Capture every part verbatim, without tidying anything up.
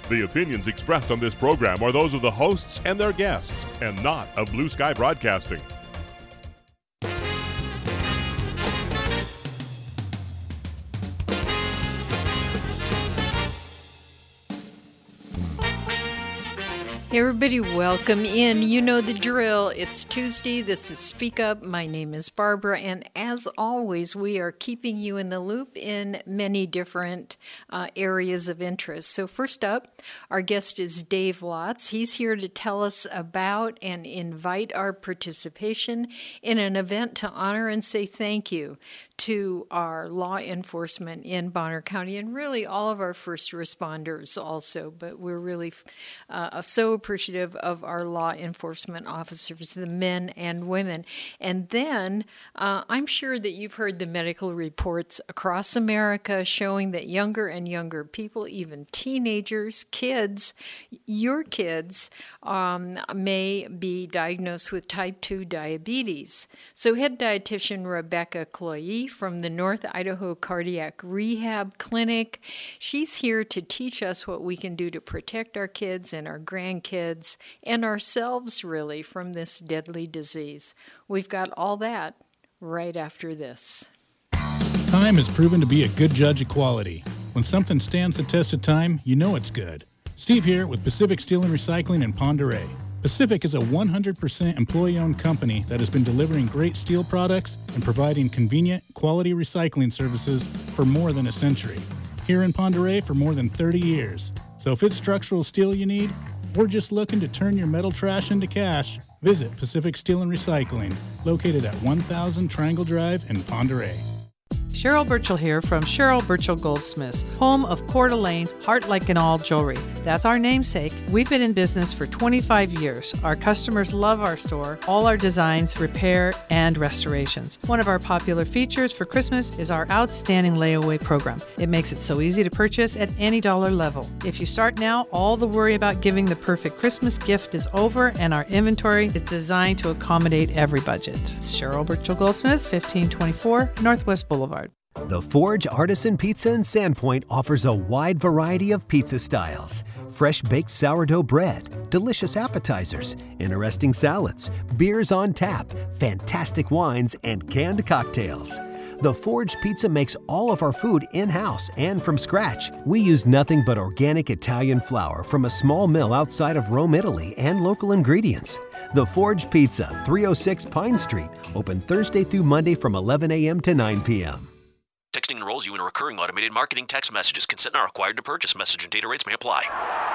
The opinions expressed on this program are those of the hosts and their guests, and not of Blue Sky Broadcasting. Hey everybody, welcome in. You know the drill. It's Tuesday. This is Speak Up. My name is Barbara, and as always, we are keeping you in the loop in many different uh, areas of interest. So first up, our guest is Dave Lotz. He's here to tell us about and invite our participation in an event to honor and say thank you to our law enforcement in Bonner County and really all of our first responders also. But we're really uh, so appreciative of our law enforcement officers, the men and women. And then uh, I'm sure that you've heard the medical reports across America showing that younger and younger people, even teenagers, kids, your kids, um, may be diagnosed with type two diabetes. So head dietitian Rebecca Cloye from the North Idaho Cardiac Rehab Clinic. She's here to teach us what we can do to protect our kids and our grandkids and ourselves, really, from this deadly disease. We've got all that right after this. Time has proven to be a good judge of quality. When something stands the test of time, you know it's good. Steve here with Pacific Steel and Recycling in Pend Oreille. Pacific is a one hundred percent employee-owned company that has been delivering great steel products and providing convenient, quality recycling services for more than a century. Here in Pend Oreille for more than thirty years. So if it's structural steel you need, or just looking to turn your metal trash into cash, visit Pacific Steel and Recycling, located at one thousand Triangle Drive in Pend Oreille. Cheryl Burchell here from Cheryl Burchell Goldsmiths, home of Coeur d'Alene's Heart Like an All jewelry. That's our namesake. We've been in business for twenty-five years. Our customers love our store, all our designs, repair, and restorations. One of our popular features for Christmas is our outstanding layaway program. It makes it so easy to purchase at any dollar level. If you start now, all the worry about giving the perfect Christmas gift is over, and our inventory is designed to accommodate every budget. It's Cheryl Burchell Goldsmiths, fifteen twenty-four Northwest Boulevard. The Forge Artisan Pizza in Sandpoint offers a wide variety of pizza styles. Fresh baked sourdough bread, delicious appetizers, interesting salads, beers on tap, fantastic wines, and canned cocktails. The Forge Pizza makes all of our food in-house and from scratch. We use nothing but organic Italian flour from a small mill outside of Rome, Italy, and local ingredients. The Forge Pizza, three oh six Pine Street, open Thursday through Monday from eleven a.m. to nine p.m. Texting enrolls you in a recurring automated marketing text messages. Consent not required to purchase. Message and data rates may apply.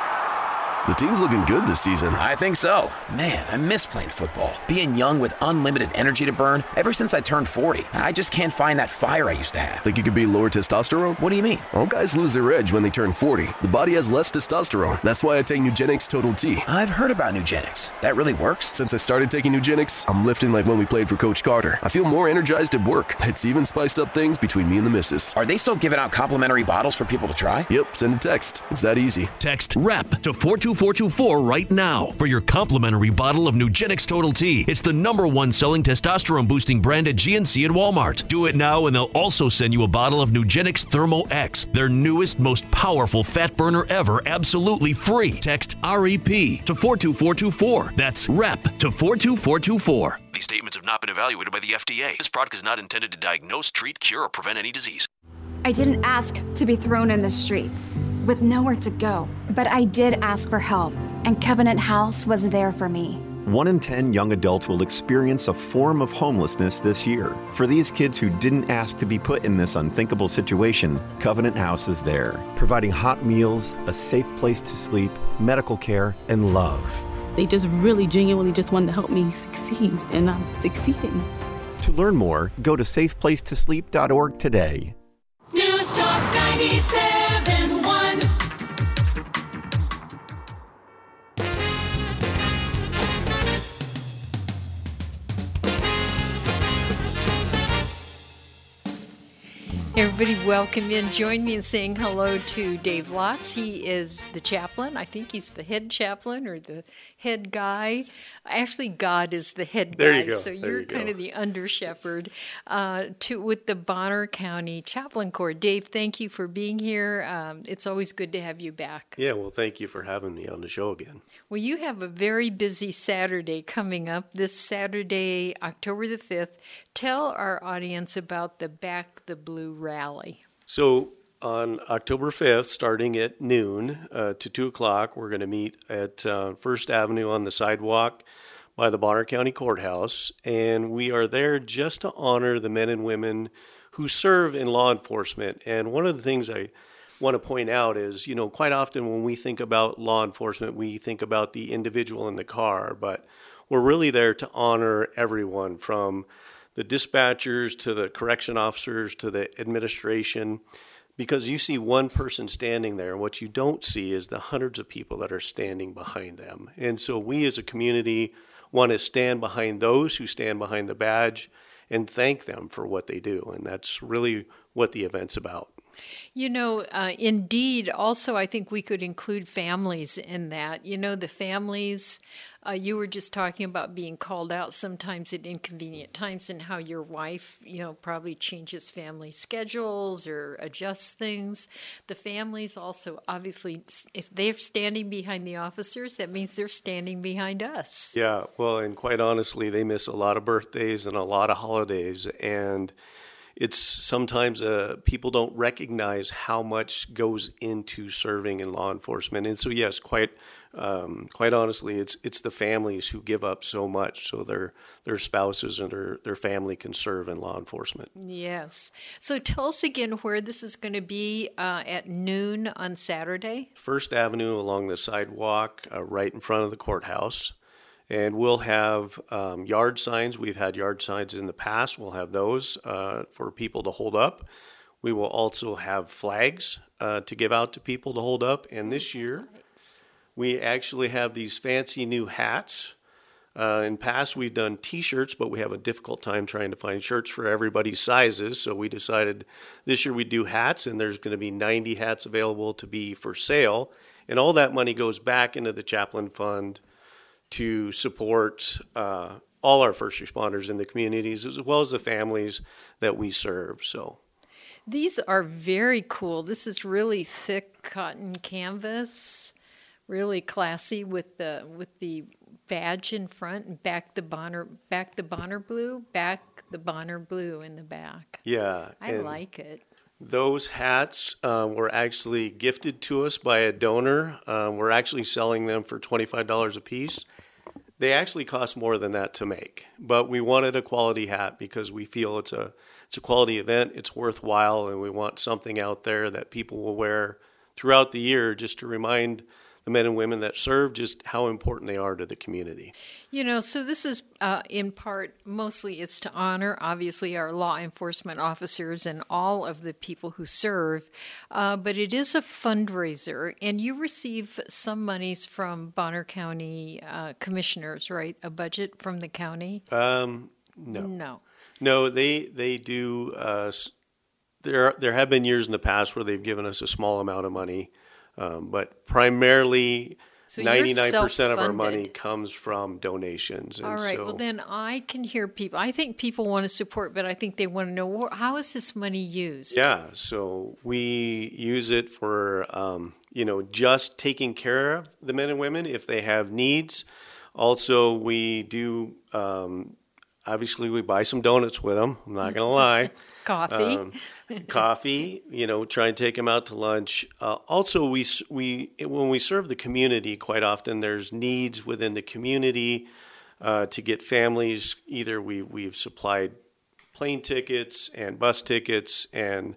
The team's looking good this season. I think so. Man, I miss playing football. Being young with unlimited energy to burn. Ever since I turned forty, I just can't find that fire I used to have. Think you could be lower testosterone? What do you mean? All guys lose their edge when they turn forty. The body has less testosterone. That's why I take Nugenix Total T. I've heard about Nugenix. That really works? Since I started taking Nugenix, I'm lifting like when we played for Coach Carter. I feel more energized at work. It's even spiced up things between me and the missus. Are they still giving out complimentary bottles for people to try? Yep, send a text. It's that easy. Text REP to four two four two four right now for your complimentary bottle of Nugenix Total T. It's the number one selling testosterone boosting brand at G N C and Walmart. Do it now and they'll also send you a bottle of Nugenix Thermo X, their newest, most powerful fat burner ever, absolutely free. Text R E P to four two four two four. That's REP to four two four two four. These statements have not been evaluated by the F D A. This product is not intended to diagnose, treat, cure, or prevent any disease. I didn't ask to be thrown in the streets with nowhere to go, but I did ask for help, and Covenant House was there for me. One in ten young adults will experience a form of homelessness this year. For these kids who didn't ask to be put in this unthinkable situation, Covenant House is there, providing hot meals, a safe place to sleep, medical care, and love. They just really genuinely just wanted to help me succeed, and I'm succeeding. To learn more, go to safe place to sleep dot org today. News Talk ninety-seven point one. Everybody, welcome in. Join me in saying hello to Dave Lotz. He is the chaplain. I think he's the head chaplain or the head guy. Actually, God is the head guy. There you go. So There you're you kind go. of the under shepherd uh, to with the Bonner County Chaplain Corps. Dave, thank you for being here. Um, it's always good to have you back. Yeah, well, thank you for having me on the show again. Well, you have a very busy Saturday coming up. This Saturday, October the fifth. Tell our audience about the Back the Blue rally. So on October fifth, starting at noon uh, to two o'clock, we're going to meet at uh, First Avenue on the sidewalk by the Bonner County Courthouse. And we are there just to honor the men and women who serve in law enforcement. And one of the things I want to point out is, you know, quite often when we think about law enforcement, we think about the individual in the car, but we're really there to honor everyone from the dispatchers to the correction officers to the administration, because you see one person standing there. What you don't see is the hundreds of people that are standing behind them. And so we as a community want to stand behind those who stand behind the badge and thank them for what they do. And that's really what the event's about. You know, uh, indeed, also, I think we could include families in that. You know, the families, uh, you were just talking about being called out sometimes at inconvenient times and how your wife, you know, probably changes family schedules or adjusts things. The families also, obviously, if they're standing behind the officers, that means they're standing behind us. Yeah, well, and quite honestly, they miss a lot of birthdays and a lot of holidays. And it's sometimes uh, people don't recognize how much goes into serving in law enforcement. And so, yes, quite um, quite honestly, it's it's the families who give up so much so their their spouses and their, their family can serve in law enforcement. Yes. So tell us again where this is going to be uh, at noon on Saturday. First Avenue along the sidewalk uh, right in front of the courthouse. And we'll have um, yard signs. We've had yard signs in the past. We'll have those uh, for people to hold up. We will also have flags uh, to give out to people to hold up. And this year, we actually have these fancy new hats. Uh, in past, we've done T-shirts, but we have a difficult time trying to find shirts for everybody's sizes. So we decided this year we'd do hats, and there's going to be ninety hats available to be for sale. And all that money goes back into the Chaplain Fund to support uh, all our first responders in the communities, as well as the families that we serve. So these are very cool. This is really thick cotton canvas, really classy with the with the badge in front and back the Bonner back the Bonner blue, back the Bonner blue in the back. Yeah, I like it. Those hats um, were actually gifted to us by a donor. Um, we're actually selling them for twenty-five dollars a piece. They actually cost more than that to make, but we wanted a quality hat because we feel it's a it's a quality event, it's worthwhile, and we want something out there that people will wear throughout the year just to remind the men and women that serve just how important they are to the community. You know, so this is uh, in part, mostly it's to honor, obviously, our law enforcement officers and all of the people who serve, uh, but it is a fundraiser, and you receive some monies from Bonner County uh, commissioners, right? A budget from the county? Um, no. No. No, they, they do. Uh, there, there have been years in the past where they've given us a small amount of money. Um, but primarily, so ninety-nine percent of our money comes from donations. And All right. So, well, then I can hear people. I think people want to support, but I think they want to know, how is this money used? Yeah. So we use it for, um, you know, just taking care of the men and women if they have needs. Also, we do, um, obviously, we buy some donuts with them. I'm not going to lie. Coffee. Um, coffee, you know, try and take them out to lunch. Uh, also, we we when we serve the community, quite often there's needs within the community uh, to get families. Either we we've supplied plane tickets and bus tickets and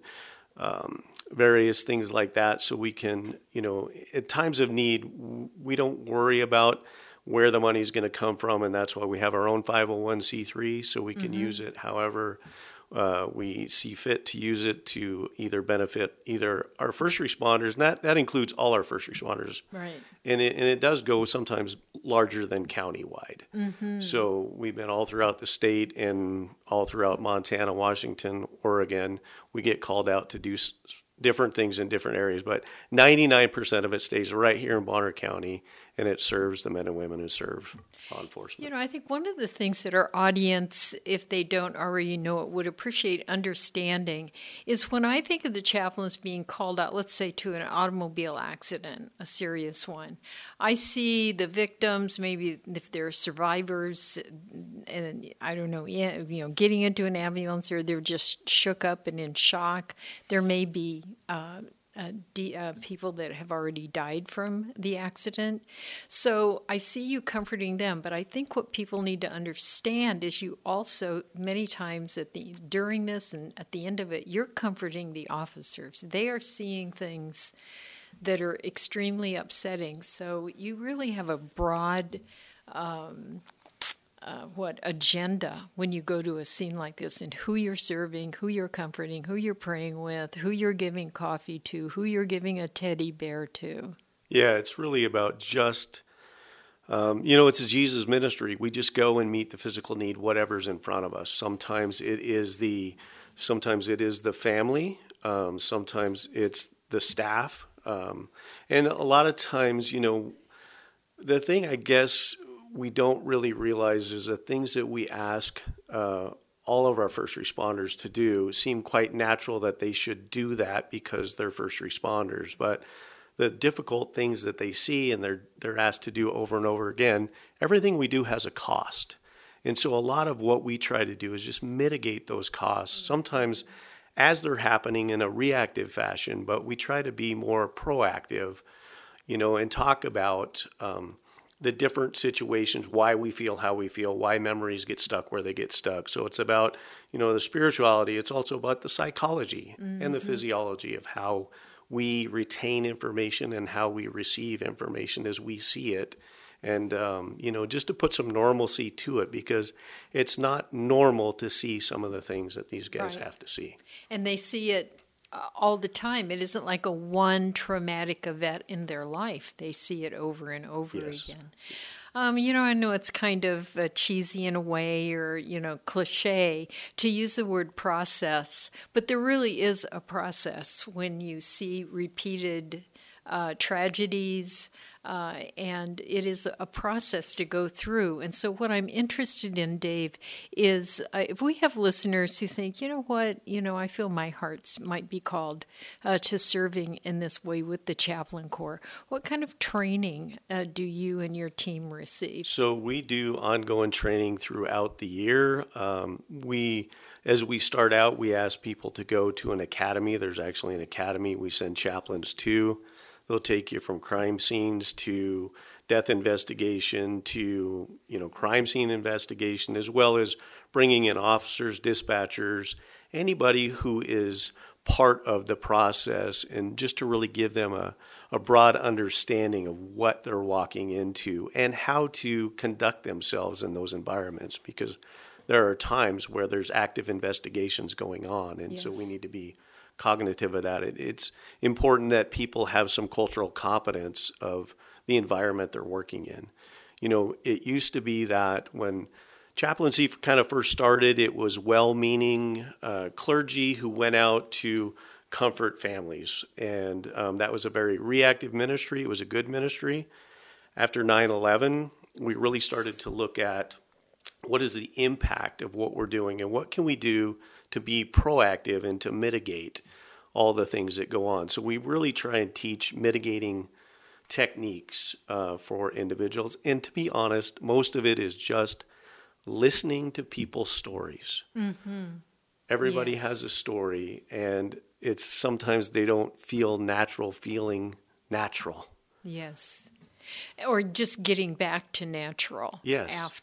um, various things like that, so we can, you know, at times of need, we don't worry about where the money is going to come from, and that's why we have our own five oh one c three, so we can mm-hmm. use it however uh, we see fit to use it to either benefit either our first responders, and that, that includes all our first responders. Right. And it, and it does go sometimes larger than countywide. Mm-hmm. So we've been all throughout the state and all throughout Montana, Washington, Oregon. We get called out to do s- different things in different areas, but ninety-nine percent of it stays right here in Bonner County, and it serves the men and women who serve law enforcement. You know, I think one of the things that our audience, if they don't already know it, would appreciate understanding is when I think of the chaplains being called out, let's say to an automobile accident, a serious one, I see the victims, maybe if they're survivors, and I don't know, you know, getting into an ambulance or they're just shook up and in shock. There may be uh, Uh, de- uh, people that have already died from the accident. So I see you comforting them, but I think what people need to understand is you also, many times at the during this and at the end of it, you're comforting the officers. They are seeing things that are extremely upsetting. So you really have a broad um, Uh, what agenda when you go to a scene like this, and who you're serving, who you're comforting, who you're praying with, who you're giving coffee to, who you're giving a teddy bear to. Yeah, it's really about just, um, you know, it's a Jesus ministry. We just go and meet the physical need, whatever's in front of us. Sometimes it is the, sometimes it is the family. Um, sometimes it's the staff. Um, and a lot of times, you know, the thing I guess we don't really realize is the things that we ask uh, all of our first responders to do seem quite natural that they should do that because they're first responders. But the difficult things that they see and they're they're asked to do over and over again, everything we do has a cost. And so a lot of what we try to do is just mitigate those costs, sometimes as they're happening in a reactive fashion, but we try to be more proactive, you know, and talk about um, the different situations, why we feel how we feel, why memories get stuck where they get stuck. So it's about, you know, the spirituality. It's also about the psychology mm-hmm. and the physiology of how we retain information and how we receive information as we see it. And, um, you know, just to put some normalcy to it, because it's not normal to see some of the things that these guys Right. have to see. And they see it all the time. It isn't like a one traumatic event in their life. They see it over and over Yes. again. Um, you know, I know it's kind of uh, cheesy in a way or, you know, cliche to use the word process, but there really is a process when you see repeated uh, tragedies, uh, and it is a process to go through. And so what I'm interested in, Dave, is uh, if we have listeners who think, you know what, you know, I feel my heart might be called uh, to serving in this way with the Chaplain Corps, what kind of training uh, do you and your team receive? So we do ongoing training throughout the year. Um, we, as we start out, we ask people to go to an academy. There's actually an academy we send chaplains to. They'll take you from crime scenes to death investigation to, you know, crime scene investigation, as well as bringing in officers, dispatchers, anybody who is part of the process, and just to really give them a, a broad understanding of what they're walking into and how to conduct themselves in those environments, because there are times where there's active investigations going on, and Yes. so we need to be cognitive of that. It, it's important that people have some cultural competence of the environment they're working in. You know, it used to be that when chaplaincy kind of first started, it was well-meaning uh, clergy who went out to comfort families, and um, that was a very reactive ministry. It was a good ministry. After nine eleven, we really started to look at what is the impact of what we're doing and what can we do to be proactive and to mitigate all the things that go on. So we really try and teach mitigating techniques uh, for individuals. And to be honest, most of it is just listening to people's stories. Mm-hmm. Everybody Yes. has a story, and it's sometimes they don't feel natural feeling natural. Yes. Or just getting back to natural Yes. after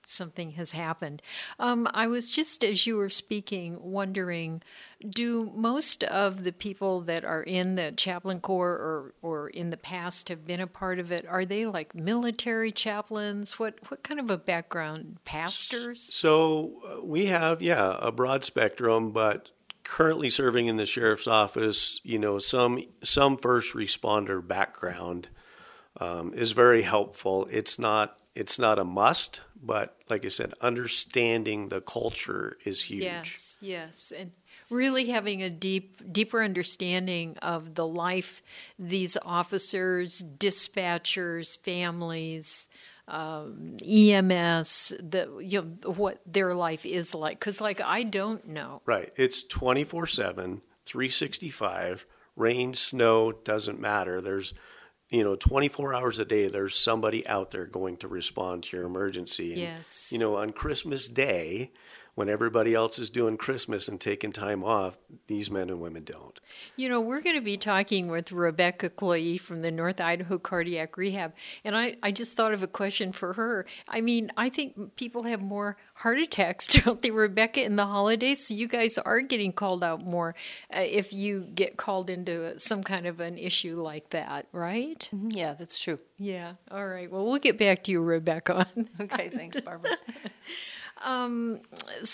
something has happened. Um, I was just, as you were speaking, wondering, do most of the people that are in the chaplain corps or, or in the past have been a part of it, are they like military chaplains? What, what kind of a background? Pastors? So uh, we have, yeah, a broad spectrum, but currently serving in the sheriff's office, you know, some some first responder background um, is very helpful. It's not it's not a must, but like I said, understanding the culture is huge. Yes, yes, and really having a deep, deeper understanding of the life these officers, dispatchers, families, um, E M S, the you know what their life is like. Because like I don't know. Right, it's twenty-four seven, three sixty-five. Rain, snow, doesn't matter. There's you know, twenty-four hours a day, there's somebody out there going to respond to your emergency. And, yes. You know, on Christmas Day, when everybody else is doing Christmas and taking time off, these men and women don't. You know, we're going to be talking with Rebecca Cloye from the North Idaho Cardiac Rehab, and I, I just thought of a question for her. I mean, I think people have more heart attacks, don't they, Rebecca, in the holidays? So you guys are getting called out more uh, if you get called into some kind of an issue like that, right? Yeah, that's true. Yeah. All right. Well, we'll get back to you, Rebecca. Okay, thanks, Barbara. Um,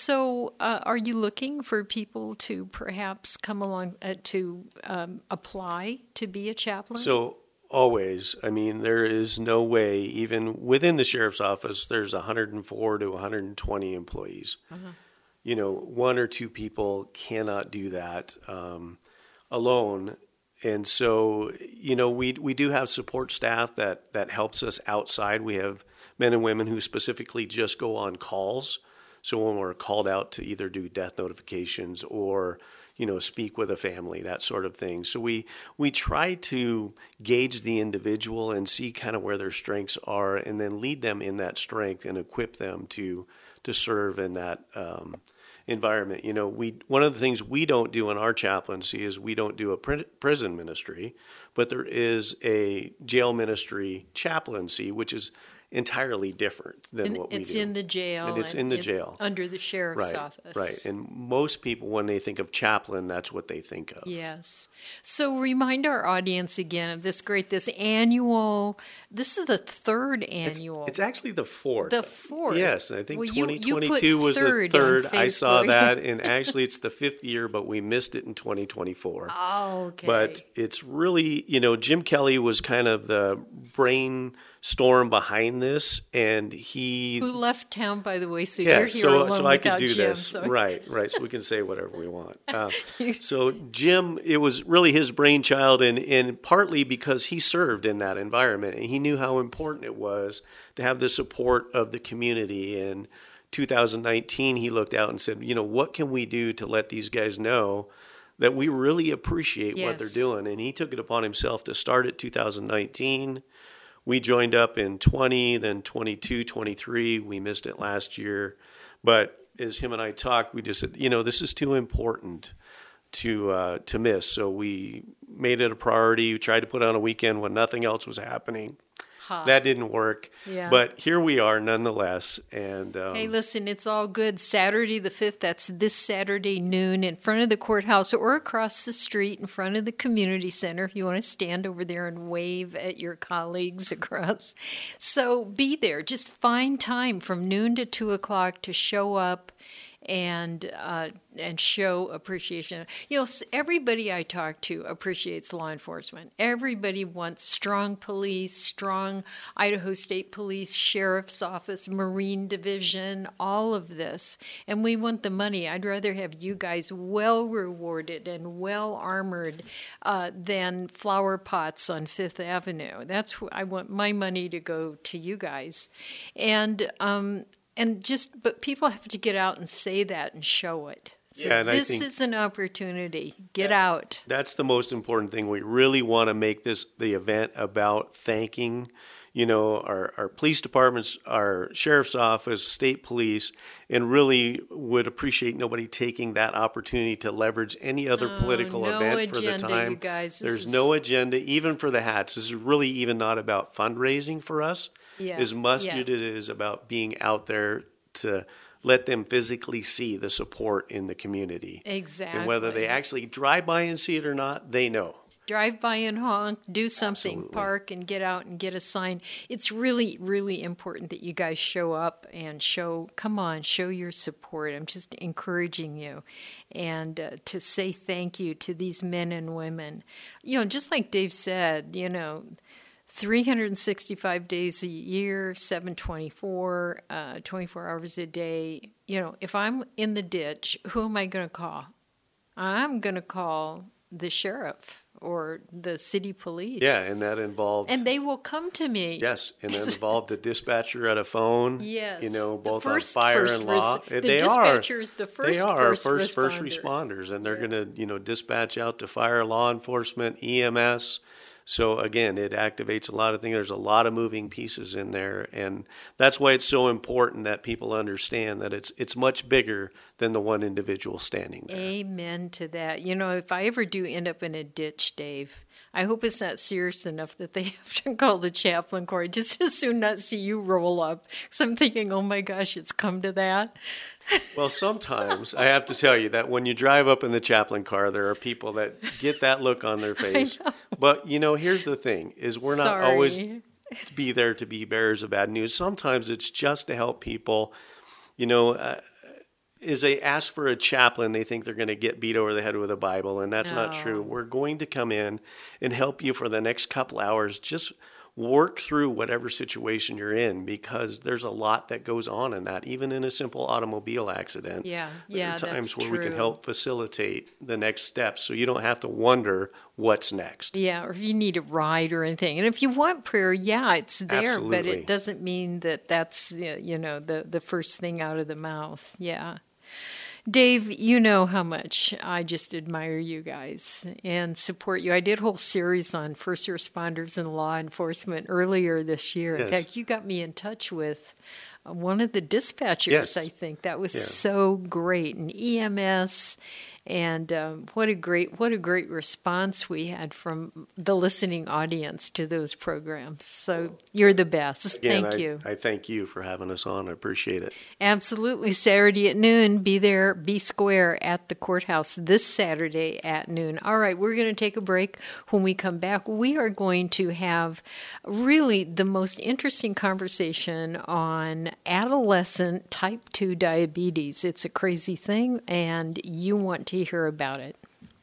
so uh, are you looking for people to perhaps come along uh, to um, apply to be a chaplain? So always, I mean, there is no way, even within the sheriff's office, there's one hundred four to one hundred twenty employees. Uh-huh. You know, one or two people cannot do that um, alone. And so, you know, we we do have support staff that, that helps us outside. We have men and women who specifically just go on calls. So when we're called out to either do death notifications or, you know, speak with a family, that sort of thing. So we we try to gauge the individual and see kind of where their strengths are and then lead them in that strength and equip them to to serve in that um environment. You know, we one of the things we don't do in our chaplaincy is we don't do a pr- prison ministry, but there is a jail ministry chaplaincy, which is entirely different than and what we do. It's in the jail. And it's in the jail. Under the sheriff's right, office. Right. And most people, when they think of chaplain, that's what they think of. Yes. So remind our audience again of this great, this annual, this is the third annual. It's, it's actually the fourth. The fourth. Yes. I think well, you, twenty twenty-two you was the third. third. I saw that. And actually it's the fifth year, but we missed it in twenty twenty-four. Oh, okay. But it's really, you know, Jim Kelly was kind of the brainstorm behind this, and he who left town, by the way, so yeah, you're here so, alone so I could without do Jim, this so. right, right. So we can say whatever we want. Uh, so Jim, it was really his brainchild, and and partly because he served in that environment, and he knew how important it was to have the support of the community. And two thousand nineteen, he looked out and said, you know, what can we do to let these guys know that we really appreciate yes. what they're doing? And he took it upon himself to start it two thousand nineteen. We joined up in twenty, then twenty-two, twenty-three. We missed it last year. But as him and I talked, we just said, you know, this is too important to uh, to miss. So we made it a priority. We tried to put on a weekend when nothing else was happening. Huh. That didn't work. Yeah. But here we are nonetheless. And um, hey, listen, it's all good. Saturday the fifth, that's this Saturday noon in front of the courthouse or across the street in front of the community center if you want to stand over there and wave at your colleagues across. So be there. Just find time from noon to two o'clock to show up and uh, and show appreciation. You know, everybody I talk to appreciates law enforcement. Everybody wants strong police, strong Idaho State Police, Sheriff's Office, Marine Division, all of this. And we want the money. I'd rather have you guys well rewarded and well armored uh, than flower pots on Fifth Avenue. That's who I want my money to go to you guys. And um And just, but people have to get out and say that and show it. So yeah, and this I think is an opportunity. Get out. That's the most important thing. We really want to make this the event about thanking, you know, our, our police departments, our sheriff's office, state police, and really would appreciate nobody taking that opportunity to leverage any other oh, political no event agenda, for the time. You guys. There's is... no agenda, even for the hats. This is really even not about fundraising for us, yeah. as much yeah. as it is about being out there to let them physically see the support in the community. Exactly. And whether they actually drive by and see it or not, they know. Drive by and honk, do something, Absolutely. Park and get out and get a sign. It's really, really important that you guys show up and show, come on, show your support. I'm just encouraging you. And uh, to say thank you to these men and women. You know, just like Dave said, you know, three hundred sixty-five days a year, seven twenty-four, uh, twenty-four hours a day. You know, if I'm in the ditch, who am I going to call? I'm going to call the sheriff or the city police. Yeah, and that involved... And they will come to me. Yes, and that involved the dispatcher at a phone. Yes. You know, both first, on fire first and law. Res- the they dispatcher's are. the first They are first, first, first responder. responders, and they're yeah. going to, you know, dispatch out to fire, law enforcement, E M S. So again, it activates a lot of things. There's a lot of moving pieces in there, and that's why it's so important that people understand that it's it's much bigger than the one individual standing there. Amen to that. You know, if I ever do end up in a ditch, Dave, I hope it's not serious enough that they have to call the chaplain corps. Just as soon not see you roll up. So I'm thinking, oh my gosh, it's come to that. Well, sometimes I have to tell you that when you drive up in the chaplain car, there are people that get that look on their face. But, you know, here's the thing, is we're not Sorry. always be there to be bearers of bad news. Sometimes it's just to help people, you know, uh, as they ask for a chaplain, they think they're going to get beat over the head with a Bible, and that's no. not true. We're going to come in and help you for the next couple hours. Just work through whatever situation you're in, because there's a lot that goes on in that, even in a simple automobile accident. Yeah, there yeah, are times that's where true. we can help facilitate the next steps, so you don't have to wonder what's next. Yeah, or if you need a ride or anything. And if you want prayer, yeah, it's there, Absolutely. but it doesn't mean that that's, you know, the, the first thing out of the mouth. Yeah. Dave, you know how much I just admire you guys and support you. I did a whole series on first responders and law enforcement earlier this year. Yes. In fact, you got me in touch with one of the dispatchers, Yes. I think. That was Yeah. so great. And E M S, and um, what a great what a great response we had from the listening audience to those programs. So you're the best. Again, Thank I, you. I thank you for having us on. I appreciate it. Absolutely. Saturday at noon. Be there, be square at the courthouse this Saturday at noon. All right, we're going to take a break. When we come back, we are going to have really the most interesting conversation on adolescent type two diabetes. It's a crazy thing, and you want to hear about it.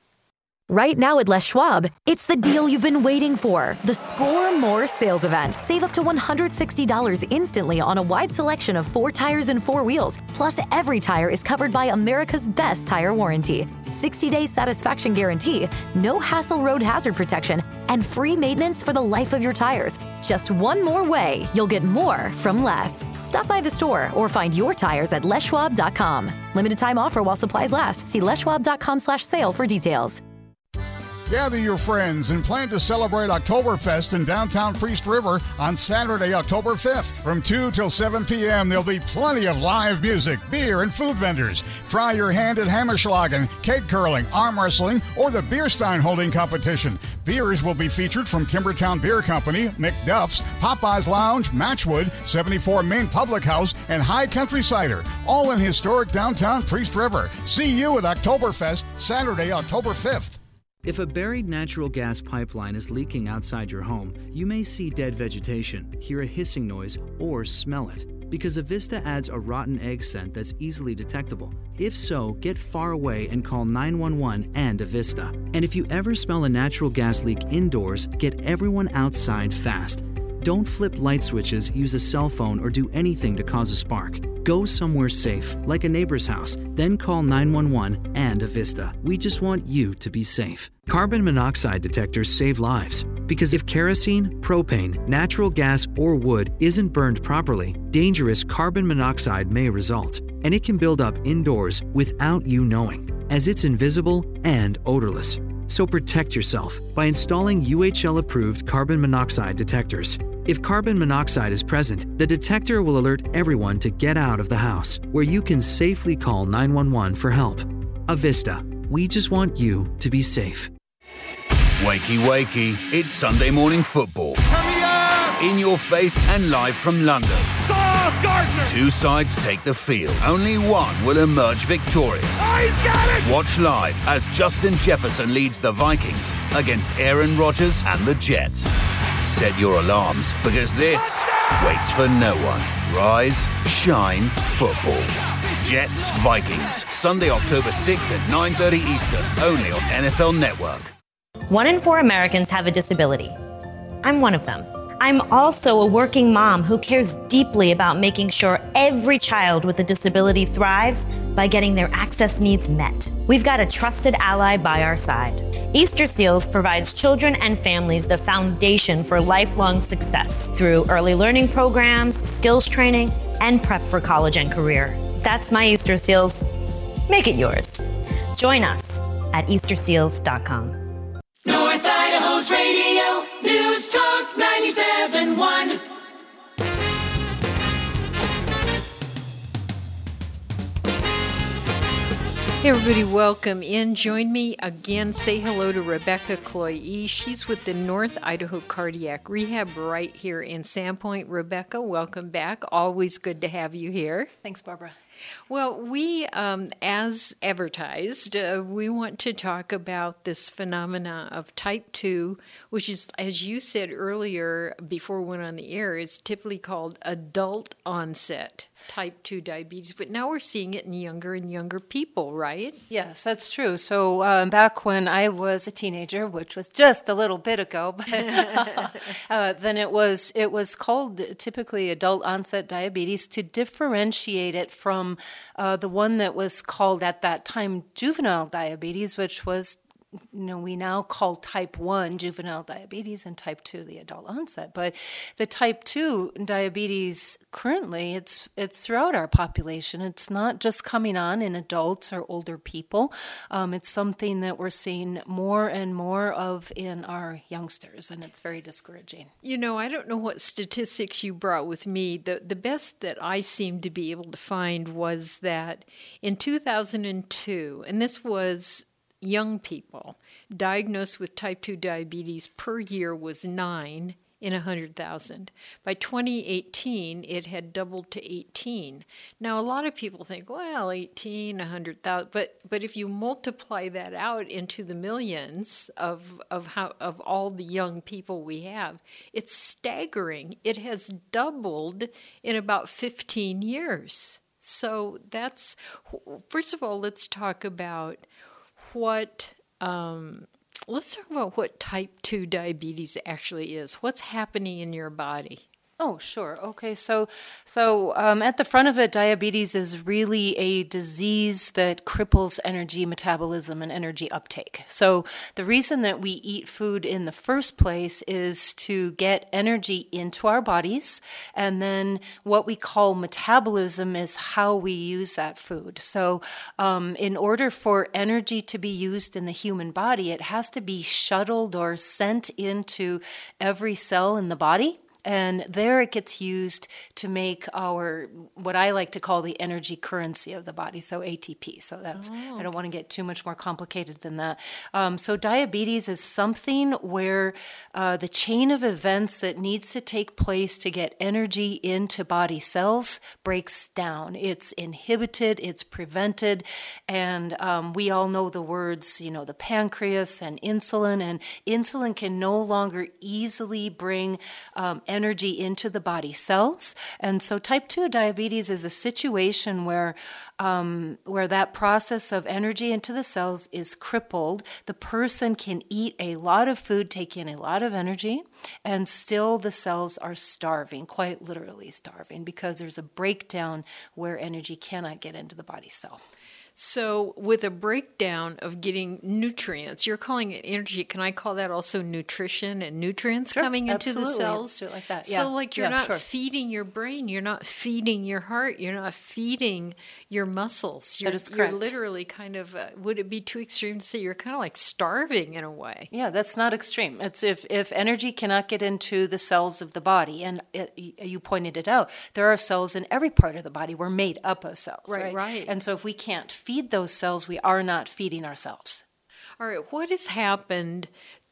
Right now at Les Schwab, it's the deal you've been waiting for. The Score More sales event. Save up to one hundred sixty dollars instantly on a wide selection of four tires and four wheels. Plus, every tire is covered by America's best tire warranty. sixty-day satisfaction guarantee, no hassle road hazard protection, and free maintenance for the life of your tires. Just one more way you'll get more from less. Stop by the store or find your tires at les schwab dot com. Limited time offer while supplies last. See les schwab dot com slash sale for details. Gather your friends and plan to celebrate Oktoberfest in downtown Priest River on Saturday, October fifth. From two till seven p.m., there'll be plenty of live music, beer, and food vendors. Try your hand at Hammerschlagen, keg curling, arm wrestling, or the Beerstein holding competition. Beers will be featured from Timbertown Beer Company, McDuff's, Popeye's Lounge, Matchwood, seventy-four Main Public House, and High Country Cider, all in historic downtown Priest River. See you at Oktoberfest, Saturday, October fifth. If a buried natural gas pipeline is leaking outside your home, you may see dead vegetation, hear a hissing noise, or smell it, because Avista adds a rotten egg scent that's easily detectable. If so, get far away and call nine one one and Avista. And if you ever smell a natural gas leak indoors, get everyone outside fast. Don't flip light switches, use a cell phone, or do anything to cause a spark. Go somewhere safe, like a neighbor's house, then call nine one one and Avista. We just want you to be safe. Carbon monoxide detectors save lives, because if kerosene, propane, natural gas, or wood isn't burned properly, dangerous carbon monoxide may result, and it can build up indoors without you knowing, as it's invisible and odorless. So protect yourself by installing U H L-approved carbon monoxide detectors. If carbon monoxide is present, the detector will alert everyone to get out of the house, where you can safely call nine one one for help. Avista, we just want you to be safe. Wakey, wakey, it's Sunday morning football. Turn me up! In your face and live from London. Sauce Gardner! Two sides take the field. Only one will emerge victorious. Oh, he's got it! Watch live as Justin Jefferson leads the Vikings against Aaron Rodgers and the Jets. Set your alarms, because this waits for no one. Rise, shine, football. Jets, Vikings, Sunday, October sixth at nine thirty Eastern, only on N F L Network. One in four Americans have a disability. I'm one of them. I'm also a working mom who cares deeply about making sure every child with a disability thrives by getting their access needs met. We've got a trusted ally by our side. Easter Seals provides children and families the foundation for lifelong success through early learning programs, skills training, and prep for college and career. That's my Easter Seals. Make it yours. Join us at easter seals dot com. North Idaho's radio, News Talk ninety-seven point one. Hey everybody, welcome in. Join me again. Say hello to Rebecca Cloye. She's with the North Idaho Cardiac Rehab right here in Sandpoint. Rebecca, welcome back. Always good to have you here. Thanks, Barbara. Well, we, um, as advertised, uh, we want to talk about this phenomena of type two, which is, as you said earlier before we went on the air, is typically called adult onset type two diabetes. But now we're seeing it in younger and younger people, right? Yes, that's true. So um, back when I was a teenager, which was just a little bit ago, but, uh, then it was it was called typically adult onset diabetes to differentiate it from uh, the one that was called at that time juvenile diabetes, which was, you know, we now call type one juvenile diabetes and type two the adult onset. But the type two diabetes currently, it's it's throughout our population. It's not just coming on in adults or older people. Um, it's something that we're seeing more and more of in our youngsters, and it's very discouraging. You know, I don't know what statistics you brought with me. The, the best that I seemed to be able to find was that in two thousand two, and this was young people diagnosed with type two diabetes per year was nine in one hundred thousand. By twenty eighteen, it had doubled to eighteen. Now, a lot of people think, well, eighteen, one hundred thousand, but but if you multiply that out into the millions of of how of all the young people we have, it's staggering. It has doubled in about fifteen years. So that's, first of all, let's talk about what, um, let's talk about what type two diabetes actually is. What's happening in your body? Oh, sure. Okay, so so um, at the front of it, diabetes is really a disease that cripples energy metabolism and energy uptake. So the reason that we eat food in the first place is to get energy into our bodies, and then what we call metabolism is how we use that food. So um, in order for energy to be used in the human body, it has to be shuttled or sent into every cell in the body. And there it gets used to make our, what I like to call the energy currency of the body, so A T P. So that's, oh. I don't want to get too much more complicated than that. Um, so diabetes is something where uh, the chain of events that needs to take place to get energy into body cells breaks down. It's inhibited, it's prevented, and um, we all know the words, you know, the pancreas and insulin, and insulin can no longer easily bring um, energy into the body cells. And so type two diabetes is a situation where um, where that process of energy into the cells is crippled. The person can eat a lot of food, take in a lot of energy, and still the cells are starving, quite literally starving, because there's a breakdown where energy cannot get into the body cell. So with a breakdown of getting nutrients, you're calling it energy. Can I call that also nutrition and nutrients Sure, coming into absolutely. the cells? Let's do it like that. So Yeah. like you're Yeah, not sure. feeding your brain, you're not feeding your heart, you're not feeding your muscles. You're, That is you're correct. literally kind of, uh, would it be too extreme to say you're kind of like starving in a way? Yeah, that's not extreme. It's if, if energy cannot get into the cells of the body, and it, you pointed it out, there are cells in every part of the body. We're made up of cells, Right, right? right. And so if we can't feed those cells, we are not feeding ourselves. All right, what has happened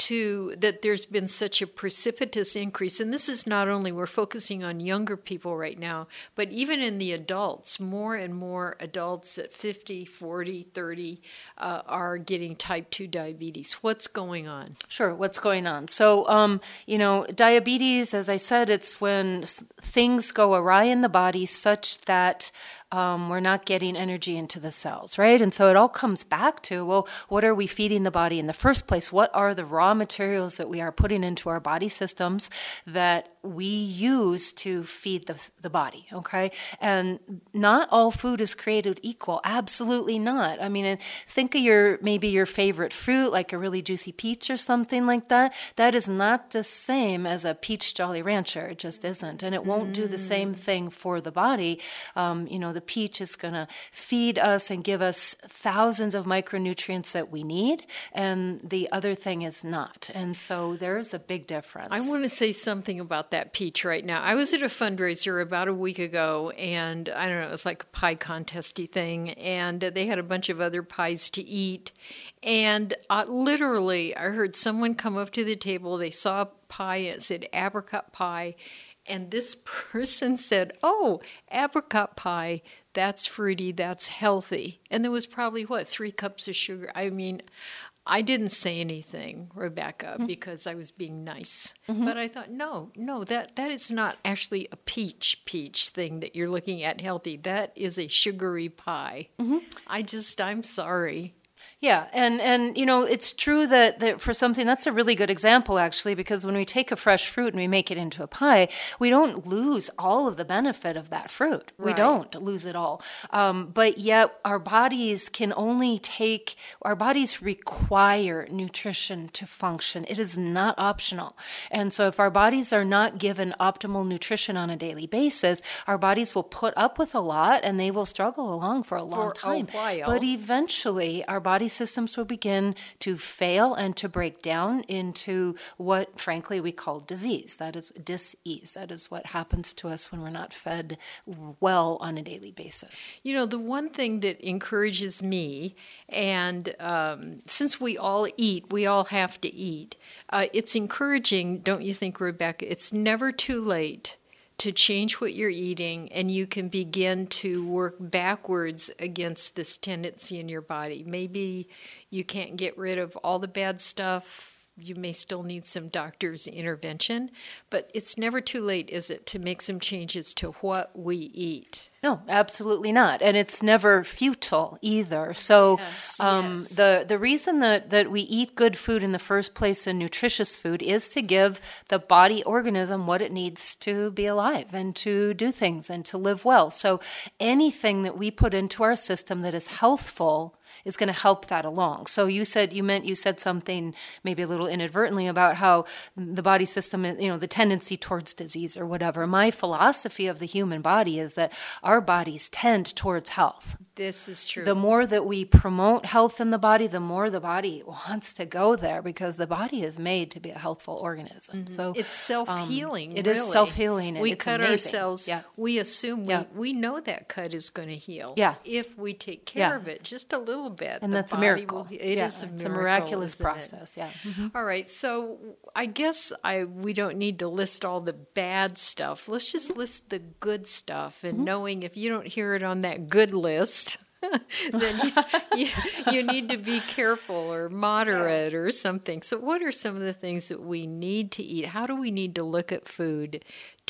to that there's been such a precipitous increase? And this is not only, we're focusing on younger people right now, but even in the adults, more and more adults at fifty, forty, thirty uh, are getting type two diabetes. What's going on? Sure, what's going on? So, um, you know, diabetes, as I said, it's when s- things go awry in the body such that um, we're not getting energy into the cells, right? And so it all comes back to, well, what are we feeding the body in the first place? What are the raw materials that we are putting into our body systems that we use to feed the, the body, okay? And not all food is created equal. Absolutely not. I mean, think of your, maybe your favorite fruit, like a really juicy peach or something like that. That is not the same as a peach Jolly Rancher. It just isn't. And it won't do the same thing for the body. Um, you know, the peach is going to feed us and give us thousands of micronutrients that we need, and the other thing is not. And so there's a big difference. I want to say something about that peach right now. I was at a fundraiser about a week ago, and I don't know, it was like a pie contesty thing, and they had a bunch of other pies to eat. And uh, literally, I heard someone come up to the table. They saw a pie, it said apricot pie, and this person said, "Oh, apricot pie, that's fruity, that's healthy." And there was probably, what, three cups of sugar? I mean, I didn't say anything, Rebecca, Mm-hmm. because I was being nice. Mhm. But I thought, no, no, that, that is not actually a peach peach thing that you're looking at healthy. That is a sugary pie. Mm-hmm. I just, I'm sorry. Yeah, and, and you know, it's true that, that for something, that's a really good example, actually, because when we take a fresh fruit and we make it into a pie, we don't lose all of the benefit of that fruit. We Right. don't lose it all. Um, but yet our bodies can only take, our bodies require nutrition to function. It is not optional. And so if our bodies are not given optimal nutrition on a daily basis, our bodies will put up with a lot and they will struggle along for a long For a time. while. But eventually, our body systems will begin to fail and to break down into what, frankly, we call disease. That is dis-ease. That is what happens to us when we're not fed well on a daily basis. You know, the one thing that encourages me, and um, since we all eat, we all have to eat, uh, it's encouraging, don't you think, Rebecca? It's never too late to change what you're eating, and you can begin to work backwards against this tendency in your body. Maybe you can't get rid of all the bad stuff. You may still need some doctor's intervention, but it's never too late, is it, to make some changes to what we eat? No, absolutely not. And it's never futile either. So Yes, um, yes. the, the reason that, that we eat good food in the first place and nutritious food is to give the body organism what it needs to be alive and to do things and to live well. So anything that we put into our system that is healthful is going to help that along. So you said, you meant, you said something maybe a little inadvertently about how the body system, you know, the tendency towards disease or whatever. My philosophy of the human body is that our bodies tend towards health. This is true. The more that we promote health in the body, the more the body wants to go there because the body is made to be a healthful organism. So It's self-healing. Um, it really. is self-healing. and We it's cut amazing. ourselves. Yeah. We assume Yeah. we, we know that cut is going to heal. Yeah. If we take care Yeah. of it just a little bit. And the that's a body miracle. Will, it Yeah, is a it's a miracle, miraculous isn't it? process, yeah. Mhm. All right. So I guess I we don't need to list all the bad stuff. Let's just list the good stuff. And Mm-hmm. knowing if you don't hear it on that good list, then you, you, you need to be careful or moderate or something. So what are some of the things that we need to eat? How do we need to look at food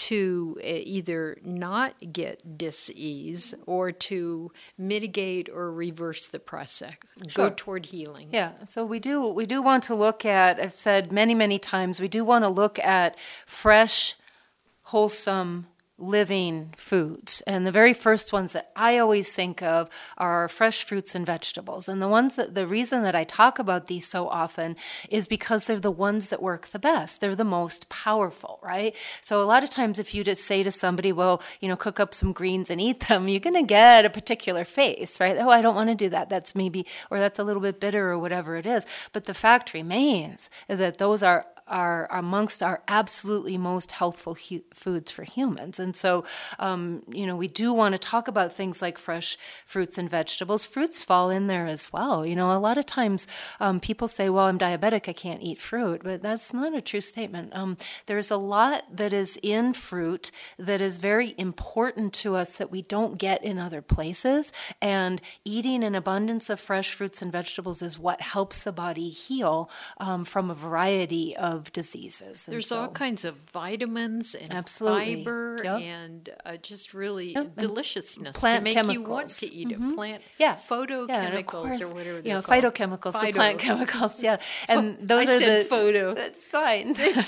to uh, either not get dis-ease or to mitigate or reverse the process, Sure. go toward healing? Yeah, so we do we do want to look at, I've said many, many times, we do want to look at fresh, wholesome, living foods. And the very first ones that I always think of are fresh fruits and vegetables. And the ones that, the reason that I talk about these so often is because they're the ones that work the best. They're the most powerful, right? So a lot of times if you just say to somebody, well, you know, cook up some greens and eat them, you're going to get a particular face, right? Oh, I don't want to do that. That's maybe, or that's a little bit bitter or whatever it is. But the fact remains is that those are are amongst our absolutely most healthful hu- foods for humans. And so, um, you know, we do want to talk about things like fresh fruits and vegetables. Fruits fall in there as well. You know, a lot of times um, people say, well, I'm diabetic, I can't eat fruit, but that's not a true statement. Um, there's a lot that is in fruit that is very important to us that we don't get in other places. And eating an abundance of fresh fruits and vegetables is what helps the body heal um, from a variety of Of diseases. There's so, all kinds of vitamins and absolutely. fiber Yep. and uh, just really Yep. deliciousnacess Plant to make chemicals. you want to eat Mhm. it. Plant yeah. photochemicals yeah, of course, or whatever they're you know, called. phytochemicals, Phyto. the plant chemicals, yeah. And those I are said the photo. That's fine.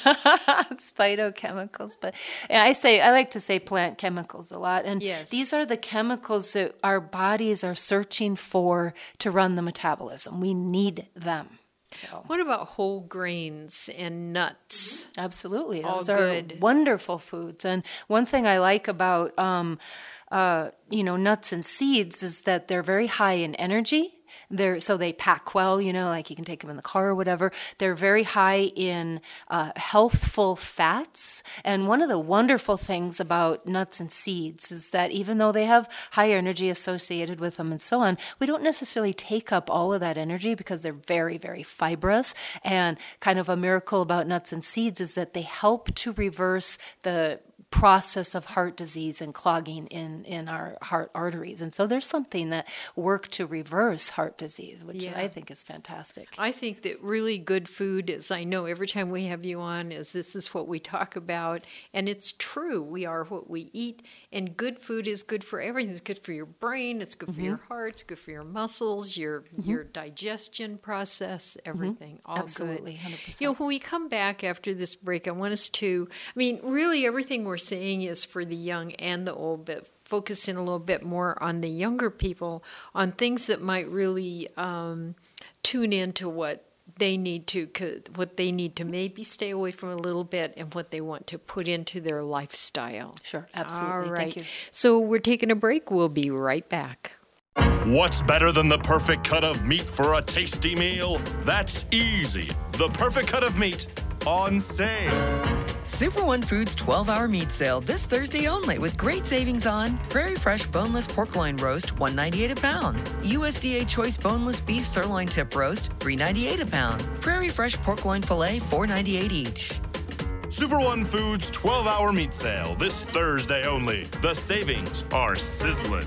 It's phytochemicals, but yeah, I say I like to say plant chemicals a lot. And yes. these are the chemicals that our bodies are searching for to run the metabolism. We need them. So. What about whole grains and nuts? Absolutely. Those All are good. wonderful foods. And one thing I like about, um, uh, you know, nuts and seeds is that they're very high in energy. They're, so they pack well, you know, like you can take them in the car or whatever. They're very high in uh, healthful fats. And one of the wonderful things about nuts and seeds is that even though they have high energy associated with them and so on, we don't necessarily take up all of that energy because they're very, very fibrous. And kind of a miracle about nuts and seeds is that they help to reverse the process of heart disease and clogging in, in our heart arteries. And so there's something that work to reverse heart disease, which Yeah. I think is fantastic. I think that really good food, as I know every time we have you on, is this is what we talk about. And it's true. We are what we eat. And good food is good for everything. It's good for your brain. It's good Mm-hmm. for your heart. It's good for your muscles, your Mhm. your digestion process, everything. All Absolutely, good. one hundred percent. You know, when we come back after this break, I want us to, I mean, really everything we're saying is for the young and the old, but focusing a little bit more on the younger people, on things that might really um, tune into what they need to, what they need to maybe stay away from a little bit and what they want to put into their lifestyle. Sure, absolutely. All right. Thank you. So we're taking a break. We'll be right back. What's better than the perfect cut of meat for a tasty meal? That's easy. The perfect cut of meat on sale. Super One Foods twelve-hour meat sale this Thursday only with great savings on Prairie Fresh boneless pork loin roast, one ninety-eight a pound. U S D A Choice boneless beef sirloin tip roast, three ninety-eight a pound. Prairie Fresh pork loin filet, four ninety-eight each. Super One Foods twelve-hour meat sale this Thursday only. The savings are sizzling.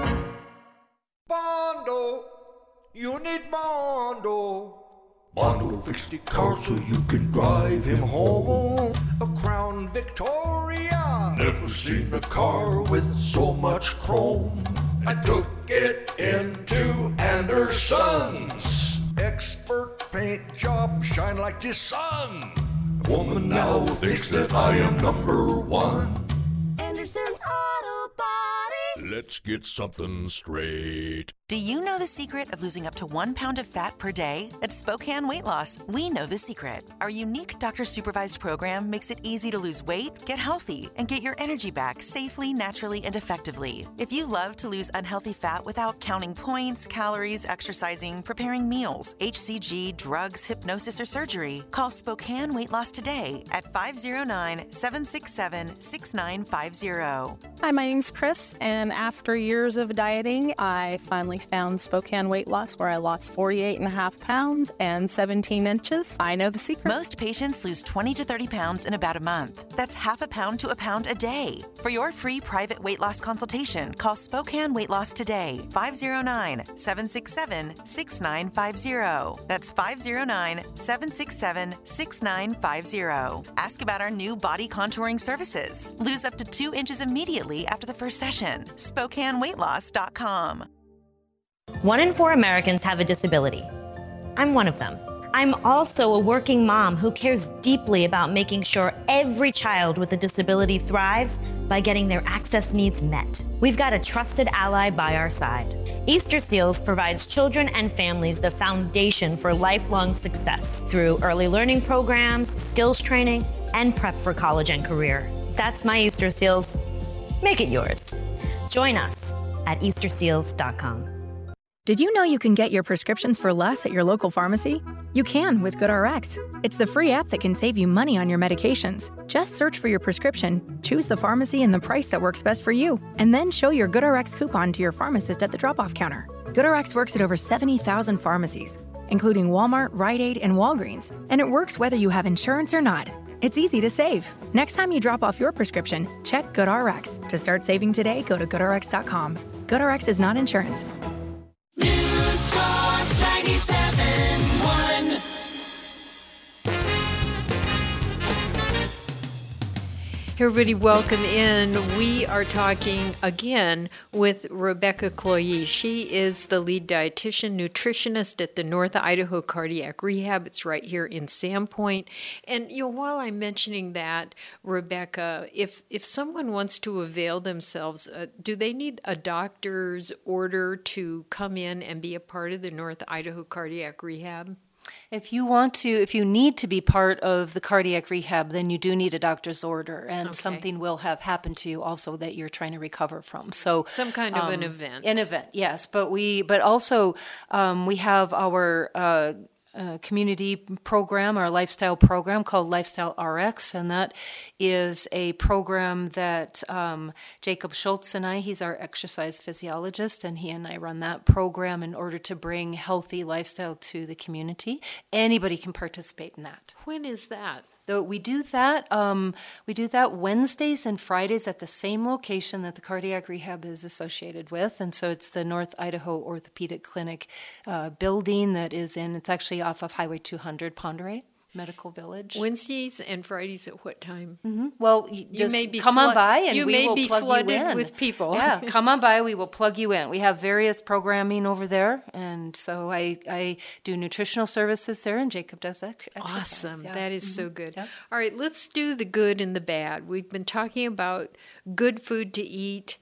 Bondo, you need Bondo. Bondo fixed the car so you can drive him home. A Crown Victoria. Never seen a car with so much chrome. I took it into Anderson's. Expert paint job, shine like the sun. Woman now thinks that I am number one. Anderson's Auto Body. Let's get something straight. Do you know the secret of losing up to one pound of fat per day? At Spokane Weight Loss, we know the secret. Our unique doctor-supervised program makes it easy to lose weight, get healthy, and get your energy back safely, naturally, and effectively. If you love to lose unhealthy fat without counting points, calories, exercising, preparing meals, H C G, drugs, hypnosis, or surgery, call Spokane Weight Loss today at five oh nine, seven six seven, six nine five oh. Hi, my name's Chris, and after years of dieting, I finally found Spokane Weight Loss, where I lost forty-eight and a half pounds and seventeen inches. I know the secret. Most patients lose twenty to thirty pounds in about a month. That's half a pound to a pound a day. For your free private weight loss consultation, call Spokane Weight Loss today, five oh nine, seven six seven, six nine five oh. That's five oh nine, seven six seven, six nine five oh. Ask about our new body contouring services. Lose up to two inches immediately after the first session. Spokane Weight Loss dot com. One in four Americans have a disability. I'm one of them. I'm also a working mom who cares deeply about making sure every child with a disability thrives by getting their access needs met. We've got a trusted ally by our side. Easter Seals provides children and families the foundation for lifelong success through early learning programs, skills training, and prep for college and career. That's my Easter Seals. Make it yours. Join us at easter seals dot com. Did you know you can get your prescriptions for less at your local pharmacy? You can with GoodRx. It's the free app that can save you money on your medications. Just search for your prescription, choose the pharmacy and the price that works best for you, and then show your GoodRx coupon to your pharmacist at the drop-off counter. GoodRx works at over seventy thousand pharmacies, including Walmart, Rite Aid, and Walgreens, and it works whether you have insurance or not. It's easy to save. Next time you drop off your prescription, check GoodRx. To start saving today, go to good r x dot com. GoodRx is not insurance. News Talk ninety-seven point one. Hey everybody, welcome in. We are talking again with Rebecca Cloyer. She is the lead dietitian, nutritionist at the North Idaho Cardiac Rehab. It's right here in Sandpoint. And you know, while I'm mentioning that, Rebecca, if if someone wants to avail themselves, uh, do they need a doctor's order to come in and be a part of the North Idaho Cardiac Rehab? If you want to, if you need to be part of the cardiac rehab, then you do need a doctor's order, and okay. something will have happened to you also that you're trying to recover from. So some kind of um, an event. An event, yes. But we, but also um, we have our uh, uh, community program, our lifestyle program called Lifestyle R X, and that is a program that um, Jacob Schultz and I, he's our exercise physiologist, and he and I run that program in order to bring healthy lifestyle to the community. Anybody can participate in that. When is that? Though we do that, um, we do that Wednesdays and Fridays at the same location that the cardiac rehab is associated with, and so it's the North Idaho Orthopedic Clinic uh, building that is in. It's actually off of Highway two hundred, Ponderay Medical Village. Wednesdays and Fridays at what time? Mm-hmm. Well, you, you just may be come flood- on by and you we may will be plug flooded you in. with people. Yeah, come on by. We will plug you in. We have various programming over there, and so I, I do nutritional services there, and Jacob does ex- exercise. Awesome. Yeah. That is mm-hmm. so good. Yep. All right, let's do the good and the bad. We've been talking about good food to eat.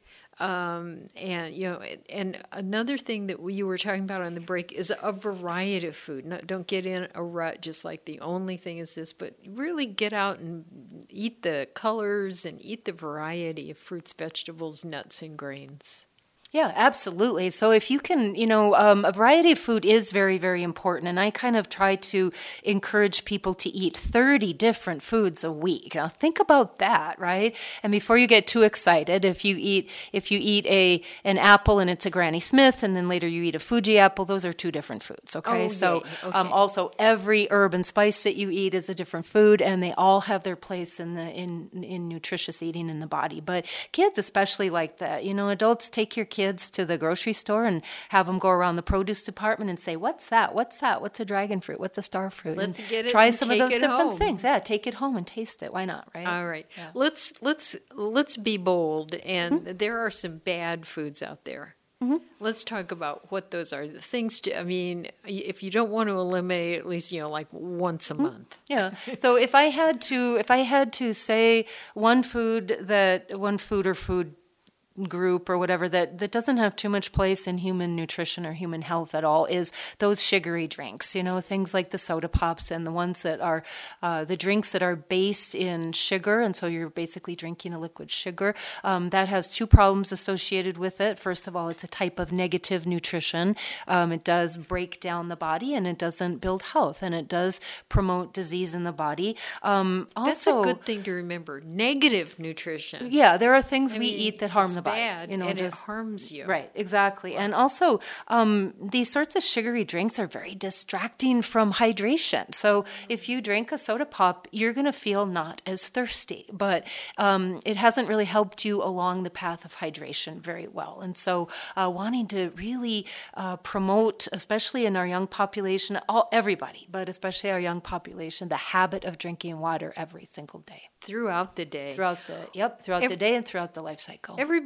Um, and, you know, and another thing that you were talking about on the break is a variety of food. No, don't get in a rut just like the only thing is this, but really get out and eat the colors and eat the variety of fruits, vegetables, nuts, and grains. Yeah, absolutely. So if you can, you know, um, a variety of food is very, very important. And I kind of try to encourage people to eat thirty different foods a week. Now think about that, right? And before you get too excited, if you eat if you eat a an apple and it's a Granny Smith, and then later you eat a Fuji apple, those are two different foods, okay? Oh, so okay. Um, also every herb and spice that you eat is a different food, and they all have their place in the in in nutritious eating in the body. But kids especially like that. You know, adults, take your kids to the grocery store and have them go around the produce department and say, what's that? What's that? What's a dragon fruit? What's a star fruit? Let's and get it try and some of take those it different home. things. Yeah, take it home and taste it. Why not, right? All right. Yeah. Let's let's let's be bold, and mm-hmm. there are some bad foods out there. Mm-hmm. Let's talk about what those are. The things to, I mean, if you don't want to eliminate, at least, you know, like once a mm-hmm. month. Yeah. So if I had to, if I had to say one food that, one food or food group or whatever that, that doesn't have too much place in human nutrition or human health at all is those sugary drinks, you know, things like the soda pops and the ones that are uh, the drinks that are based in sugar. And so you're basically drinking a liquid sugar. Um, that has two problems associated with it. First of all, it's a type of negative nutrition. Um, it does break down the body, and it doesn't build health, and it does promote disease in the body. Um, also, That's a good thing to remember. Negative nutrition. Yeah, there are things I we mean, eat that harm the body. Bad, you know, and just, it harms you. Right, exactly. Wow. And also, um, these sorts of sugary drinks are very distracting from hydration. So if you drink a soda pop, you're going to feel not as thirsty, but um, it hasn't really helped you along the path of hydration very well. And so uh, wanting to really uh, promote, especially in our young population, all, everybody, but especially our young population, the habit of drinking water every single day. Throughout the day. Throughout the, yep, throughout Every, the day and throughout the life cycle. Everybody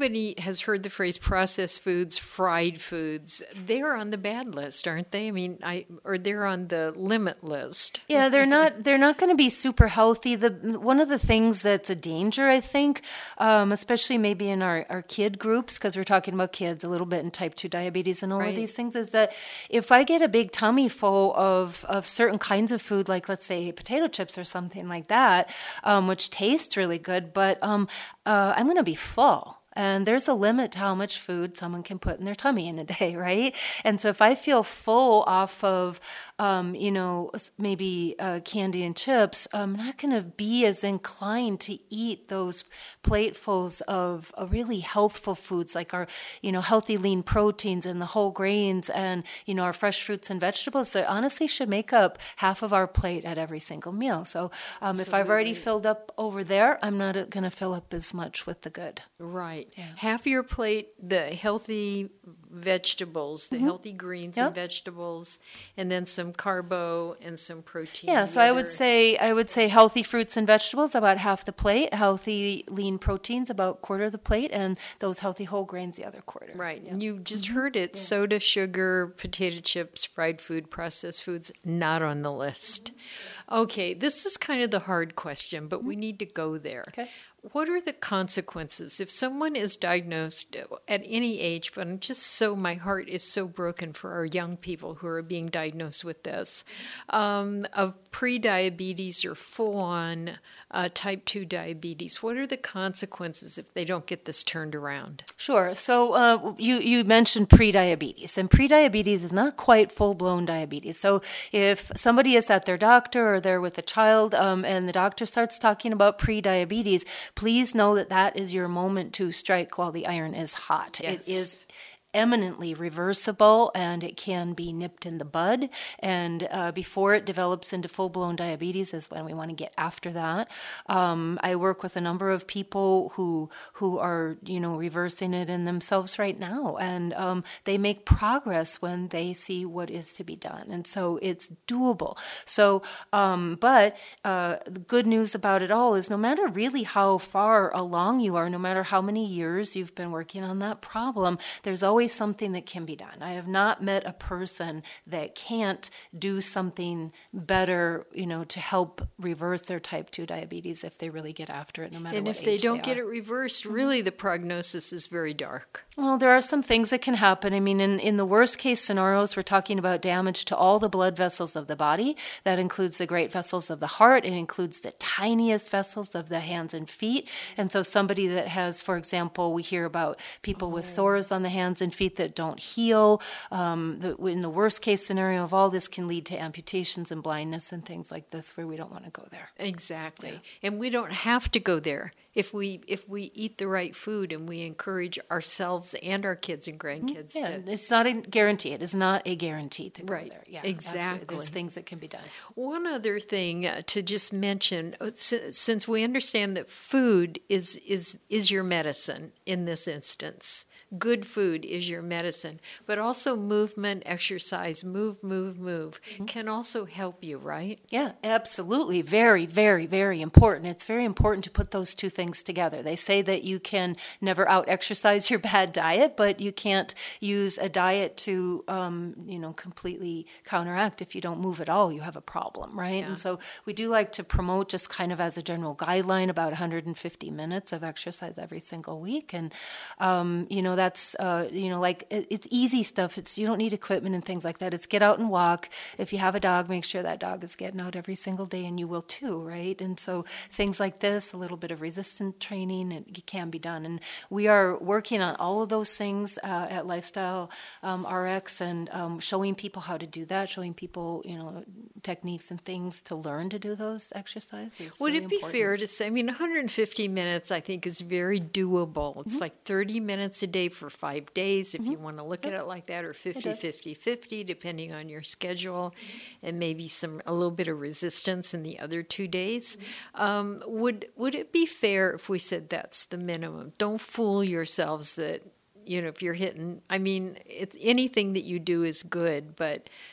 everybody has heard the phrase processed foods, fried foods. They're on the bad list, aren't they? I mean, I or they're on the limit list. Yeah, they're not. They're not going to be super healthy. The one of the things that's a danger, I think, um, especially maybe in our, our kid groups, because we're talking about kids a little bit and type two diabetes and all Right. of these things, is that if I get a big tummy full of of certain kinds of food, like let's say potato chips or something like that, um, which tastes really good, but um, uh, I'm going to be full. And there's a limit to how much food someone can put in their tummy in a day, right? And so if I feel full off of, um, you know, maybe uh, candy and chips, I'm not going to be as inclined to eat those platefuls of uh, really healthful foods like our, you know, healthy lean proteins and the whole grains and, you know, our fresh fruits and vegetables that honestly should make up half of our plate at every single meal. So um, if I've already filled up over there, I'm not going to fill up as much with the good. Right. Half your plate, the healthy vegetables, the Mhm. healthy greens Yep. and vegetables, and then some carbo and some protein. Yeah, The so I would other- say I would say healthy fruits and vegetables about half the plate, healthy lean proteins about quarter of the plate, and those healthy whole grains the other quarter. Right. And you just Mm-hmm. heard it. Soda, sugar, potato chips, fried food, processed foods, not on the list. Okay, this is kind of the hard question, but we need to go there. Okay. What are the consequences if someone is diagnosed at any age, but I'm just so, my heart is so broken for our young people who are being diagnosed with this, um, of pre-diabetes or full-on uh, type two diabetes? What are the consequences if they don't get this turned around? Sure. So uh, you you mentioned prediabetes, and prediabetes is not quite full blown diabetes. So if somebody is at their doctor or they're with a child, um, and the doctor starts talking about prediabetes, please know that that is your moment to strike while the iron is hot. Yes. It is eminently reversible, and it can be nipped in the bud. And uh, before it develops into full-blown diabetes is when we want to get after that. Um, I work with a number of people who who are, you know, reversing it in themselves right now, and um, they make progress when they see what is to be done. And so it's doable. So, um, but uh, the good news about it all is no matter really how far along you are, no matter how many years you've been working on that problem, there's always something that can be done. I have not met a person that can't do something better, you know, to help reverse their type two diabetes if they really get after it, no matter And what if they age don't they get are. it reversed, really the prognosis is very dark. Well, there are some things that can happen. I mean, in, in the worst case scenarios, we're talking about damage to all the blood vessels of the body. That includes the great vessels of the heart. It includes the tiniest vessels of the hands and feet. And so somebody that has, for example, we hear about people with sores on the hands and feet that don't heal. Um, the, in the worst case scenario of all this can lead to amputations and blindness and things like this where we don't want to go there. Exactly. And we don't have to go there if we if we eat the right food and we encourage ourselves and our kids and grandkids Yeah, to. it's not a guarantee. It is not a guarantee to go Right. there. Yeah, Exactly. absolutely. There's things that can be done. One other thing uh, to just mention, uh, si- since we understand that food is is is your medicine in this instance. Good food is your medicine, but also movement, exercise, move, move, move can also help you, right? Yeah, absolutely. Very, very, very important. It's very important to put those two things together. They say that you can never out exercise your bad diet, but you can't use a diet to, um, you know, completely counteract. If you don't move at all, you have a problem, right? And so we do like to promote, just kind of as a general guideline, about one hundred fifty minutes of exercise every single week. And, um, you know, that's, uh, you know, like it, it's easy stuff. It's, you don't need equipment and things like that. It's get out and walk. If you have a dog, make sure that dog is getting out every single day, and you will too, right? And so things like this, a little bit of resistance training, it can be done. And we are working on all of those things uh, at Lifestyle um, R X, and um, showing people how to do that, showing people, you know, techniques and things to learn to do those exercises. Would really it be important. fair to say, I mean, one hundred fifty minutes I think is very doable. It's Mm-hmm. like thirty minutes a day for five days if you want to look at it like that, or fifty, is. fifty, fifty, depending on your schedule, and maybe some a little bit of resistance in the other two days. Um, would would it be fair if we said that's the minimum? Don't fool yourselves that, you know, if you're hitting, I mean, it's, anything that you do is good, but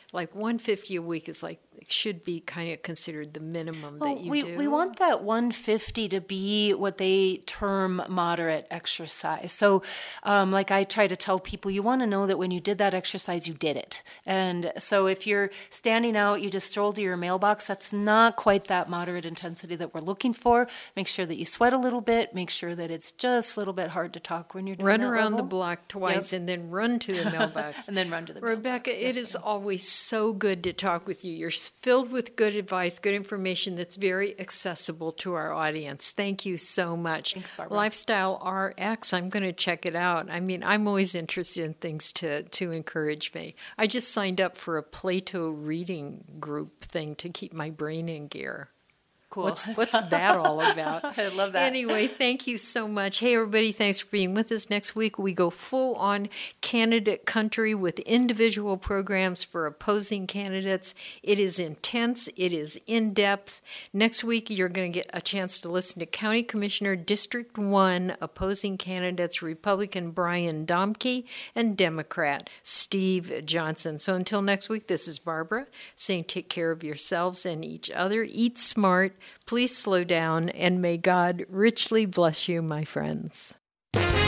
like one hundred fifty a week is like, should be kind of considered the minimum well, that you we, do. We want that one hundred fifty to be what they term moderate exercise. So um, like I try to tell people, you want to know that when you did that exercise, you did it. And so if you're standing out, you just stroll to your mailbox, that's not quite that moderate intensity that we're looking for. Make sure that you sweat a little bit. Make sure that it's just a little bit hard to talk when you're doing Run that around level. the block twice Yep. and then run to the mailbox. and then run to the Rebecca, mailbox. it is always so good to talk with you. You're filled with good advice, good information that's very accessible to our audience. Thank you so much. Thanks, Barbara. Lifestyle R X, I'm going to check it out. I mean, I'm always interested in things to, to encourage me. I just signed up for a Plato reading group thing to keep my brain in gear. Cool. What's, what's that all about? I love that. Anyway, thank you so much. Hey, everybody, thanks for being with us. Next week, we go full on candidate country with individual programs for opposing candidates. It is intense. It is in-depth. Next week, you're going to get a chance to listen to County Commissioner District one opposing candidates, Republican Brian Domke and Democrat Steve Johnson. So until next week, this is Barbara saying take care of yourselves and each other. Eat smart. Please slow down, and may God richly bless you, my friends.